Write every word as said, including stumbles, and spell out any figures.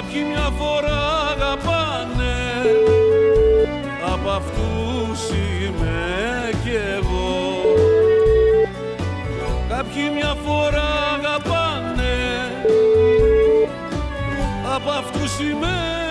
Κάποιοι μια φορά αγαπάνε, απ' αυτούς είμαι κι εγώ. Κάποιοι μια φορά αγαπάνε, απ' αυτούς είμαι